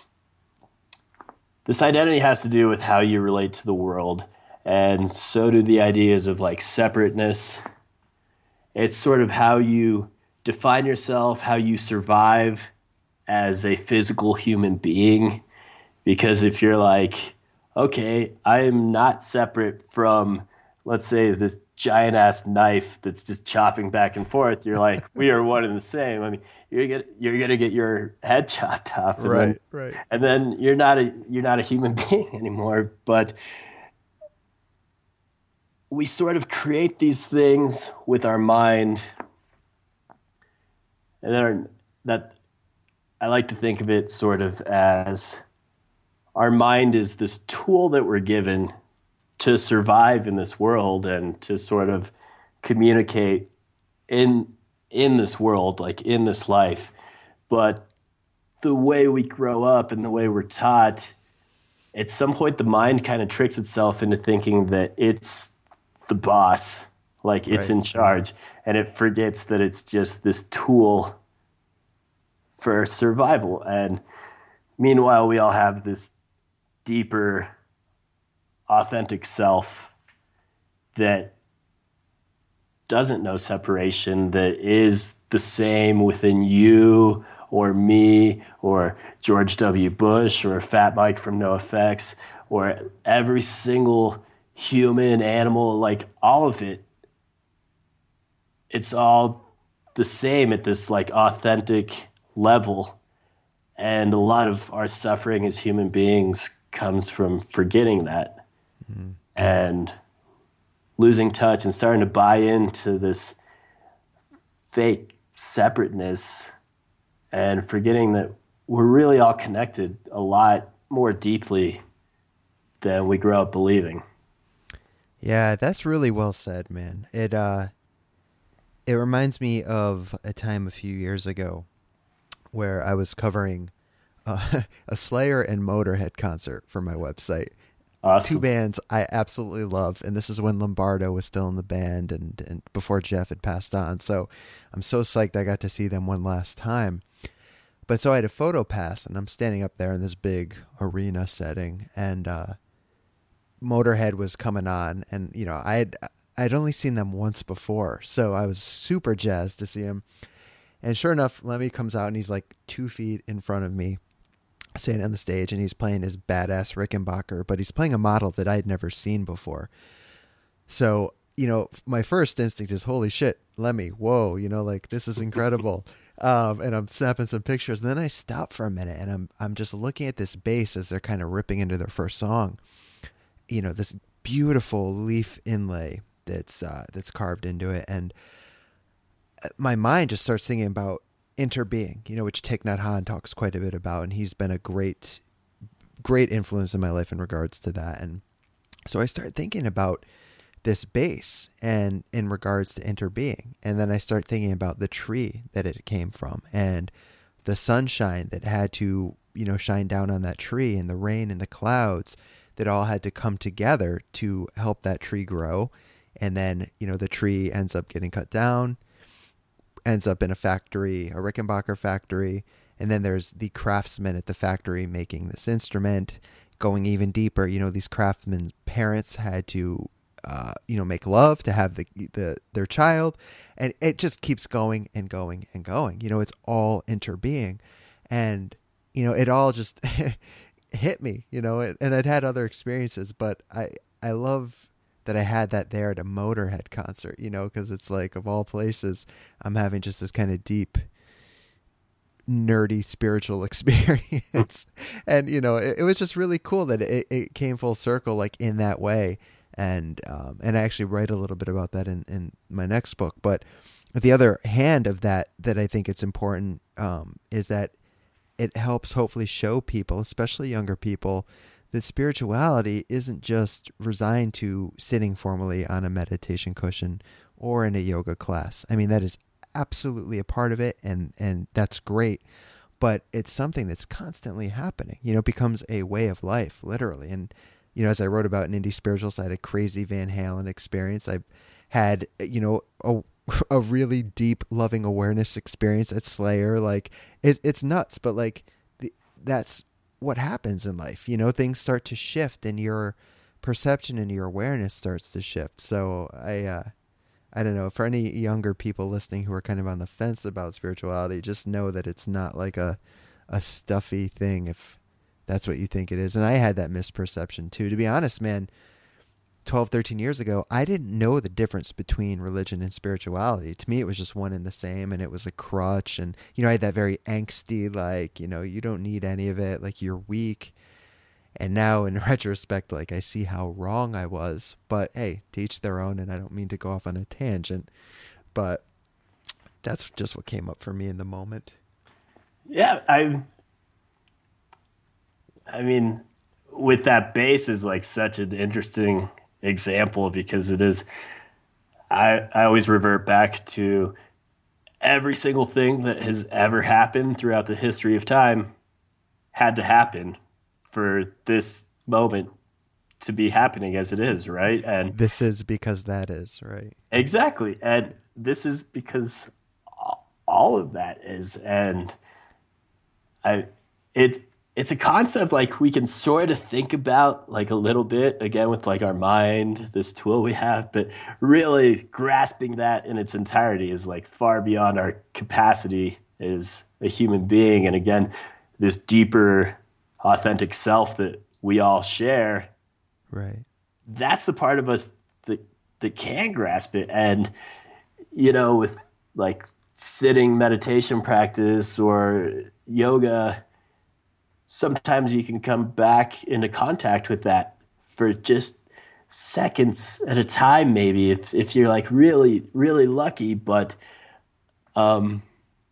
S3: this identity has to do with how you relate to the world, and so do the ideas of like separateness. It's sort of how you define yourself, how you survive as a physical human being. Because if you're like, okay, I am not separate from, let's say, this giant ass knife that's just chopping back and forth, you're like, we are one and the same. I mean, you're gonna you're gonna get your head chopped off, and
S2: Right,
S3: then,
S2: right.
S3: and then you're not a you're not a human being anymore. But we sort of create these things with our mind, and then that I like to think of it sort of as our mind is this tool that we're given to survive in this world and to sort of communicate in in this world, like in this life. But the way we grow up and the way we're taught, at some point the mind kind of tricks itself into thinking that it's the boss, like it's
S2: Right.
S3: in charge, and it forgets that it's just this tool for survival. And meanwhile, we all have this deeper, authentic self that doesn't know separation, that is the same within you or me or George W. Bush or Fat Mike from NoFX or every single human, animal, like all of it. It's all the same at this like authentic level. And a lot of our suffering as human beings comes from forgetting that mm-hmm. and losing touch and starting to buy into this fake separateness and forgetting that we're really all connected a lot more deeply than we grow up believing.
S2: Yeah, that's really well said, man. It uh, it reminds me of a time a few years ago where I was covering uh, a Slayer and Motorhead concert for my website.
S3: Awesome.
S2: Two bands I absolutely love, and this is when Lombardo was still in the band and, and before Jeff had passed on. So I'm so psyched I got to see them one last time. But so I had a photo pass, and I'm standing up there in this big arena setting, and uh, Motorhead was coming on, and you know I had I'd only seen them once before, so I was super jazzed to see him. And sure enough, Lemmy comes out, and he's like two feet in front of me, standing on the stage, and he's playing his badass Rickenbacker, but he's playing a model that I'd never seen before. So, you know, my first instinct is, holy shit, Lemmy, whoa, you know, like this is incredible. um, and I'm snapping some pictures. And then I stop for a minute, and I'm I'm just looking at this bass as they're kind of ripping into their first song. You know, this beautiful leaf inlay that's uh, that's carved into it, and my mind just starts thinking about interbeing, you know, which Thich Nhat Hanh talks quite a bit about, and he's been a great, great influence in my life in regards to that. And so I started thinking about this bass and in regards to interbeing, and then I start thinking about the tree that it came from and the sunshine that had to, you know, shine down on that tree, and the rain and the clouds that all had to come together to help that tree grow. And then, you know, the tree ends up getting cut down, ends up in a factory, a Rickenbacker factory, and then there's the craftsmen at the factory making this instrument. Going even deeper, you know, these craftsmen's parents had to, uh, you know, make love to have the the their child, and it just keeps going and going and going. You know, it's all interbeing, and you know, it all just hit me. You know, and I'd had other experiences, but I I love that I had that there at a Motorhead concert, you know, because it's like, of all places, I'm having just this kind of deep, nerdy, spiritual experience. And, you know, it, it was just really cool that it, it came full circle, like in that way. And, um, and I actually write a little bit about that in, in my next book. But the other hand of that, that I think it's important, um, is that it helps hopefully show people, especially younger people, that spirituality isn't just resigned to sitting formally on a meditation cushion or in a yoga class. I mean, that is absolutely a part of it, and, and that's great, but it's something that's constantly happening. You know, it becomes a way of life, literally. And, you know, as I wrote about in Indie Spirituals, I had a crazy Van Halen experience. I had, you know, a, a really deep loving awareness experience at Slayer. Like, it, it's nuts, but like, the, that's what happens in life. You know, things start to shift, and your perception and your awareness starts to shift. So I, uh, I don't know, for any younger people listening who are kind of on the fence about spirituality, just know that it's not like a, a stuffy thing, if that's what you think it is. And I had that misperception too, to be honest, man. twelve, thirteen years ago, I didn't know the difference between religion and spirituality. To me, it was just one and the same, and it was a crutch. And, you know, I had that very angsty, like, you know, you don't need any of it, like, you're weak. And now in retrospect, like, I see how wrong I was. But hey, to each their own, and I don't mean to go off on a tangent, but that's just what came up for me in the moment.
S3: Yeah, I I mean, with that bass is like such an interesting example because it is. I I always revert back to every single thing that has ever happened throughout the history of time had to happen for this moment to be happening as it is, right? And
S2: This is because that is, right?
S3: exactly. And this is because all of that is. And I, it, it's a concept like we can sort of think about like a little bit again with like our mind, this tool we have, but really grasping that in its entirety is like far beyond our capacity as a human being. And again, this deeper, authentic self that we all share,
S2: Right.
S3: that's the part of us that that can grasp it. And you know, with like sitting meditation practice or yoga, sometimes you can come back into contact with that for just seconds at a time, maybe if if you're like really really lucky. But um,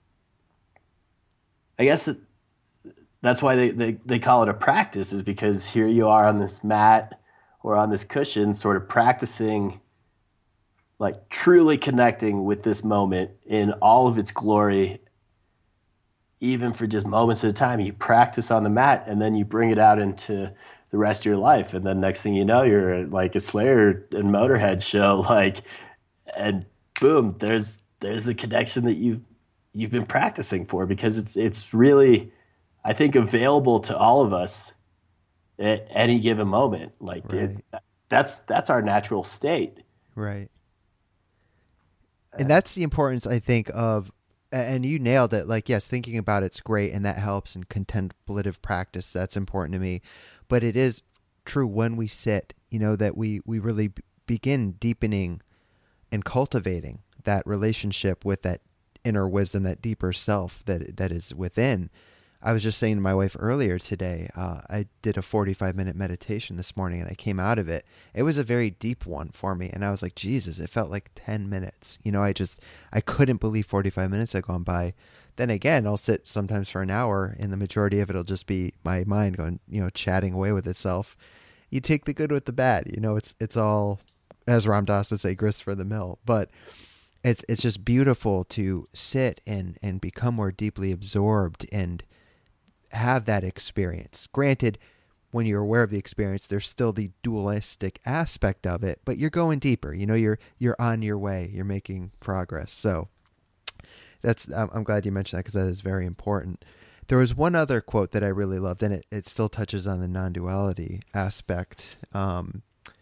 S3: I guess that that's why they, they they call it a practice, is because here you are on this mat or on this cushion, sort of practicing, like truly connecting with this moment in all of its glory, even for just moments at a time. You practice on the mat and then you bring it out into the rest of your life. And then next thing you know, you're at like a Slayer and Motorhead show, like, and boom, there's there's the connection that you've you've been practicing for, because it's it's really, I think, available to all of us at any given moment. Like it,
S2: Right.
S3: that's that's our natural state.
S2: Right. And that's the importance, I think, of, and you nailed it. Like, yes, thinking about it's great, and that helps. And contemplative practice, that's important to me. But it is true when we sit, you know, that we we really b- begin deepening and cultivating that relationship with that inner wisdom, that deeper self that that is within. I was just saying to my wife earlier today, uh, I did a forty-five minute meditation this morning, and I came out of it. It was a very deep one for me. And I was like, Jesus, it felt like ten minutes. You know, I just, I couldn't believe forty-five minutes had gone by. Then again, I'll sit sometimes for an hour, and the majority of it will just be my mind going, you know, chatting away with itself. You take the good with the bad. You know, it's, it's all, as Ram Dass would say, grist for the mill. But it's, it's just beautiful to sit and, and become more deeply absorbed and have that experience. Granted, when you're aware of the experience, there's still the dualistic aspect of it, but you're going deeper. You know, you're you're on your way. You're making progress. So that's I'm, I'm glad you mentioned that, because that is very important. There was one other quote that I really loved, and it, it still touches on the non-duality aspect. Um,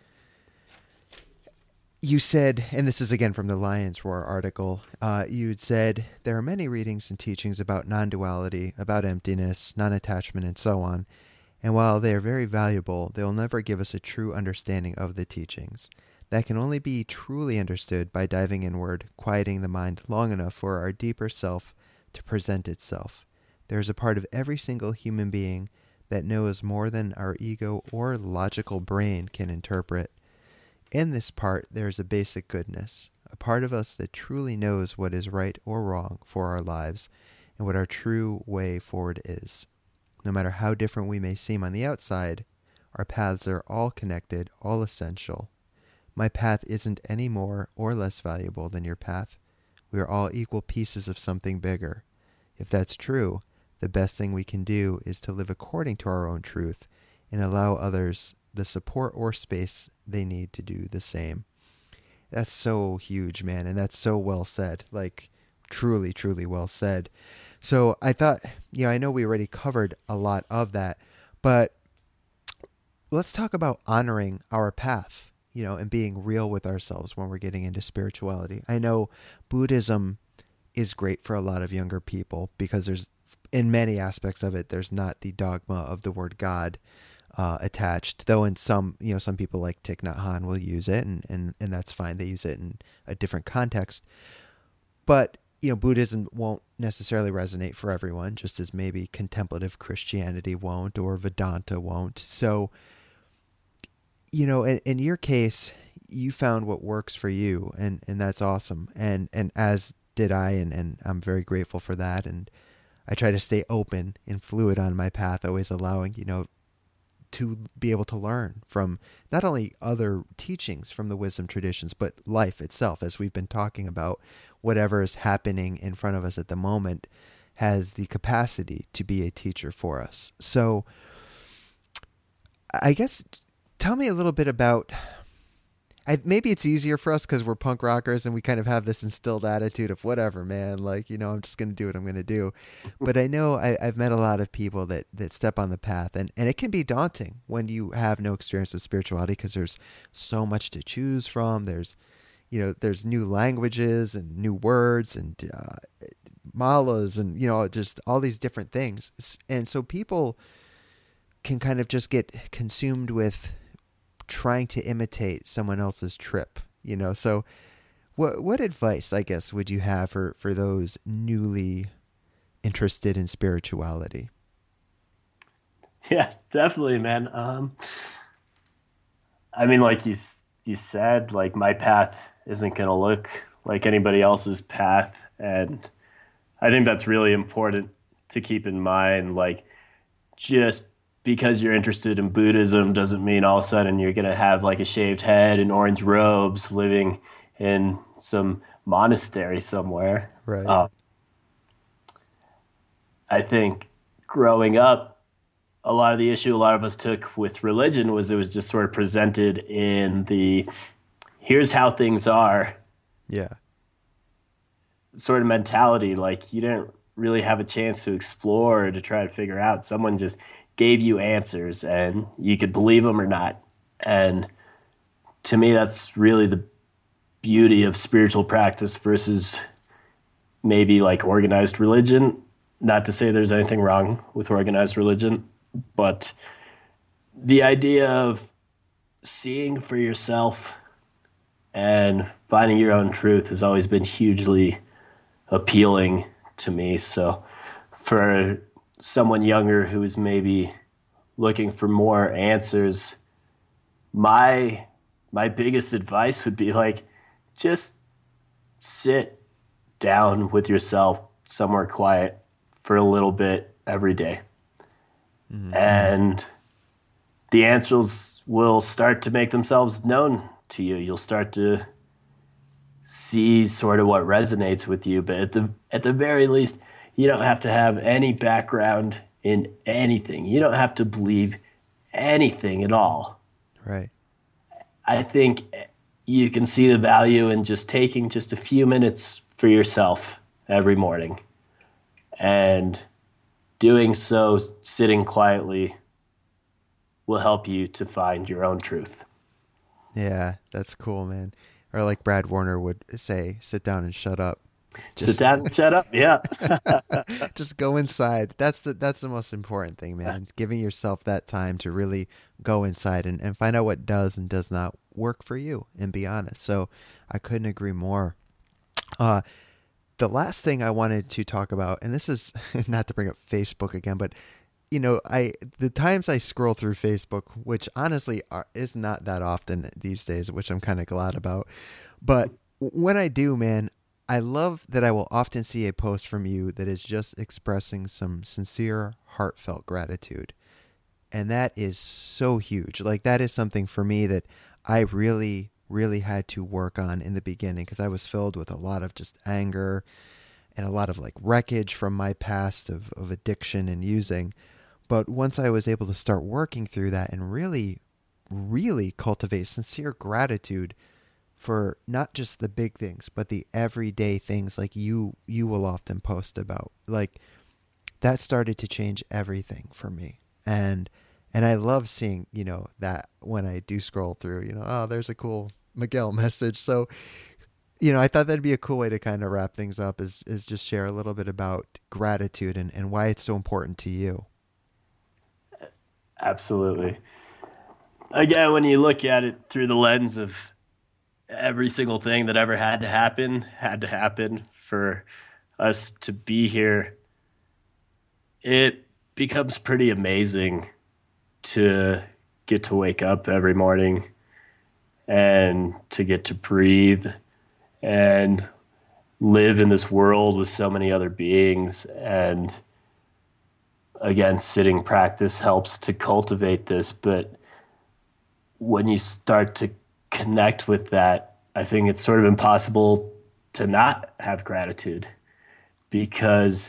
S2: you said, and this is again from the Lion's Roar article, uh, you'd said, there are many readings and teachings about non-duality, about emptiness, non-attachment, and so on. And while they are very valuable, they will never give us a true understanding of the teachings. That can only be truly understood by diving inward, quieting the mind long enough for our deeper self to present itself. There is a part of every single human being that knows more than our ego or logical brain can interpret. In this part, there is a basic goodness, a part of us that truly knows what is right or wrong for our lives and what our true way forward is. No matter how different we may seem on the outside, our paths are all connected, all essential. My path isn't any more or less valuable than your path. We are all equal pieces of something bigger. If that's true, the best thing we can do is to live according to our own truth and allow others the support or space they need to do the same. That's so huge, man. And that's so well said. Like, truly, truly well said. So I thought, you know, I know we already covered a lot of that, but let's talk about honoring our path, you know, and being real with ourselves when we're getting into spirituality. I know Buddhism is great for a lot of younger people because there's, in many aspects of it, there's not the dogma of the word God uh, attached, though in some, you know, some people like Thich Nhat Hanh will use it, and, and, and that's fine. They use it in a different context. But, you know, Buddhism won't necessarily resonate for everyone, just as maybe contemplative Christianity won't, or Vedanta won't. So, you know, in, in your case, you found what works for you, and, and that's awesome. And, and as did I, and, and I'm very grateful for that. And I try to stay open and fluid on my path, always allowing, you know, to be able to learn from not only other teachings from the wisdom traditions, but life itself, as we've been talking about. Whatever is happening in front of us at the moment has the capacity to be a teacher for us. So I guess tell me a little bit about, I, maybe it's easier for us because we're punk rockers and we kind of have this instilled attitude of whatever, man, like, you know, I'm just going to do what I'm going to do. But I know I, I've met a lot of people that, that step on the path, and, and it can be daunting when you have no experience with spirituality because there's so much to choose from. There's, you know, there's new languages and new words and uh, malas and, you know, just all these different things. And so people can kind of just get consumed with trying to imitate someone else's trip, you know? So what, what advice, I guess, would you have for, for those newly interested in spirituality?
S3: Yeah, definitely, man. Um, I mean, like you, you said, like my path isn't going to look like anybody else's path. And I think that's really important to keep in mind. Like, just because you're interested in Buddhism doesn't mean all of a sudden you're going to have like a shaved head and orange robes living in some monastery somewhere.
S2: Right.
S3: Um, I think growing up, a lot of the issue a lot of us took with religion was it was just sort of presented in the here's how things are
S2: Yeah.
S3: sort of mentality. Like you didn't really have a chance to explore or to try to figure out. Someone just gave you answers and you could believe them or not. And to me, that's really the beauty of spiritual practice versus maybe like organized religion. Not to say there's anything wrong with organized religion, but the idea of seeing for yourself and finding your own truth has always been hugely appealing to me. So for someone younger who is maybe looking for more answers, my my biggest advice would be like, just sit down with yourself somewhere quiet for a little bit every day. Mm-hmm. And the answers will start to make themselves known to you. You'll start to see sort of what resonates with you. But at the at the very least, you don't have to have any background in anything. You don't have to believe anything at all.
S2: Right.
S3: I think you can see the value in just taking just a few minutes for yourself every morning. And doing so, sitting quietly, will help you to find your own truth.
S2: Yeah, that's cool, man. Or like Brad Warner would say, sit down and shut up.
S3: Just, Sit down and shut up. Yeah.
S2: Just go inside. That's the that's the most important thing, man. Giving yourself that time to really go inside and, and find out what does and does not work for you and be honest. So I couldn't agree more. Uh, the last thing I wanted to talk about, and this is not to bring up Facebook again, but you know, I the times I scroll through Facebook, which honestly are, is not that often these days, which I'm kind of glad about. But when I do, man, I love that I will often see a post from you that is just expressing some sincere, heartfelt gratitude. And that is so huge. Like that is something for me that I really, really had to work on in the beginning because I was filled with a lot of just anger and a lot of like wreckage from my past of, of addiction and using. But once I was able to start working through that and really, really cultivate sincere gratitude for not just the big things, but the everyday things like you you will often post about, like that started to change everything for me. And and I love seeing, you know, that when I do scroll through, you know, oh, there's a cool Miguel message. So, you know, I thought that'd be a cool way to kind of wrap things up is is just share a little bit about gratitude and, and why it's so important to you.
S3: Absolutely. Again, when you look at it through the lens of every single thing that ever had to happen, had to happen for us to be here, it becomes pretty amazing to get to wake up every morning and to get to breathe and live in this world with so many other beings. And again, sitting practice helps to cultivate this. But when you start to connect with that, I think it's sort of impossible to not have gratitude because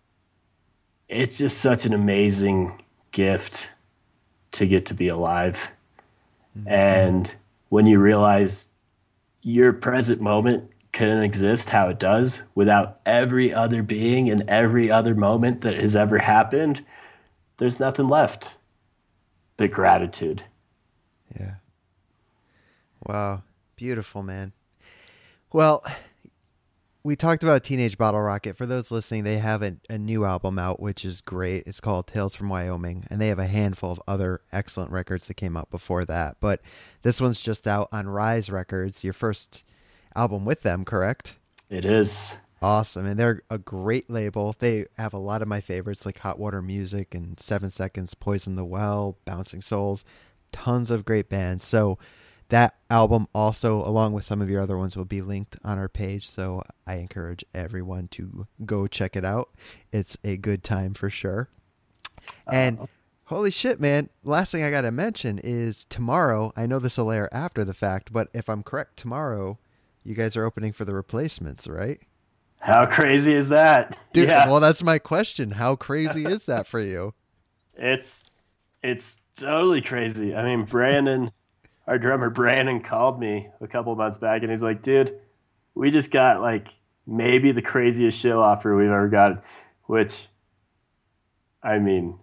S3: it's just such an amazing gift to get to be alive. Mm-hmm. And when you realize your present moment can exist how it does without every other being and every other moment that has ever happened, there's nothing left but gratitude.
S2: Yeah. Wow. Beautiful, man. Well, we talked about Teenage Bottle Rocket. For those listening, they have a, a new album out, which is great. It's called Tales from Wyoming, and they have a handful of other excellent records that came out before that. But this one's just out on Rise Records, your first album with them, correct?
S3: It is.
S2: Awesome. And they're a great label. They have a lot of my favorites like Hot Water Music and Seven Seconds, Poison the Well, Bouncing Souls, tons of great bands. So that album also, along with some of your other ones, will be linked on our page. So I encourage everyone to go check it out. It's a good time for sure. And uh, holy shit, man. Last thing I got to mention is tomorrow, I know this will air after the fact, but if I'm correct, tomorrow you guys are opening for the Replacements, right?
S3: How crazy is that?
S2: Dude, yeah. Well, that's my question. How crazy is that for you?
S3: It's, it's totally crazy. I mean, Brandon... Our drummer Brandon called me a couple months back and he's like, dude, we just got like maybe the craziest show offer we've ever got, which I mean,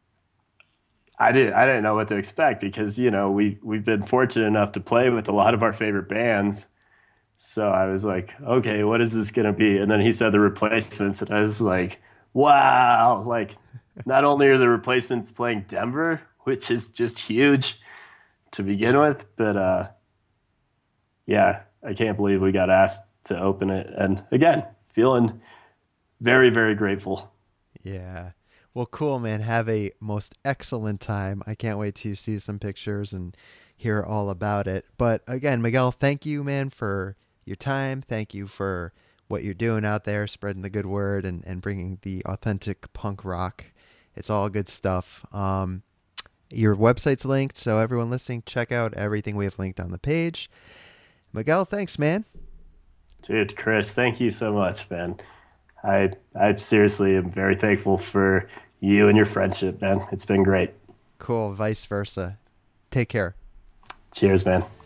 S3: I didn't, I didn't know what to expect because, you know, we, we've been fortunate enough to play with a lot of our favorite bands. So I was like, okay, what is this going to be? And then he said the Replacements and I was like, wow, like not only are the Replacements playing Denver, which is just huge to begin with, but uh yeah, I can't believe we got asked to open it, and again, feeling very, very grateful.
S2: Yeah, well, cool, man. Have a most excellent time. I can't wait to see some pictures and hear all about it. But again, Miguel, thank you, man, for your time. Thank you for what you're doing out there, spreading the good word and and bringing the authentic punk rock. It's all good stuff. um Your website's linked, so everyone listening, check out everything we have linked on the page. Miguel, thanks, man.
S3: Dude, Chris, thank you so much, man. I I seriously am very thankful for you and your friendship, man. It's been great.
S2: Cool, vice versa. Take care.
S3: Cheers, man.